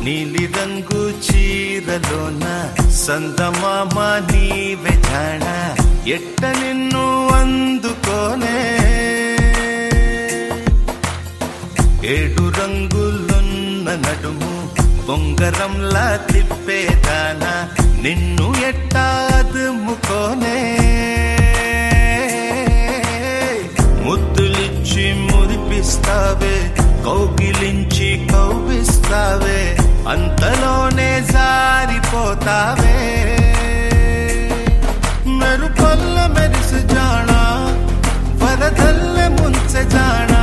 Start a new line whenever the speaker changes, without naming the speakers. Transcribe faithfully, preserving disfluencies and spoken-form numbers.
నీలి రంగు చీరలోన సందమామ నీవే జాణ ఎట్ట నిన్ను అందుకోనే ఏడు రంగులున్న నడుము బొంగరంలా తిప్పేదానా నిన్ను ఎట్టా అదుముకోనే ముద్దులిచ్చి మురిపిస్తావే కౌగిలించి కౌగిస్తావే అంతలోనే జారిపోతావే మెరుపల్ల మెరిసి జాణ వరదల్ల ముంచె జాణ